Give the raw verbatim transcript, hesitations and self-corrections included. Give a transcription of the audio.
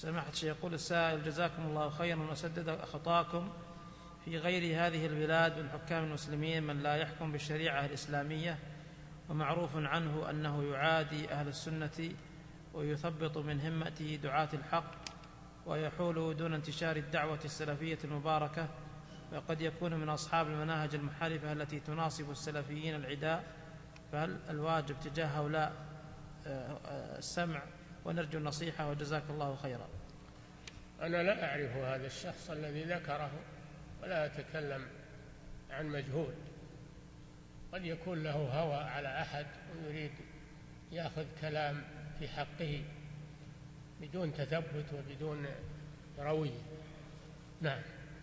سماحة الشيخ، يقول السائل: جزاكم الله خيرا وسدد خطاكم، في غير هذه البلاد من حكام المسلمين من لا يحكم بالشريعة الإسلامية، ومعروف عنه أنه يعادي أهل السنة ويثبط من همته دعاة الحق ويحول دون انتشار الدعوة السلفية المباركة، وقد يكون من أصحاب المناهج المنحرفة التي تناصب السلفيين العداء، فهل الواجب تجاه هؤلاء السمع ونرجو النصيحة وجزاك الله خيرا؟ أنا لا أعرف هذا الشخص الذي ذكره ولا أتكلم عن مجهول، قد يكون له هوى على أحد ويريد يأخذ كلام في حقه بدون تثبت وبدون روية. نعم.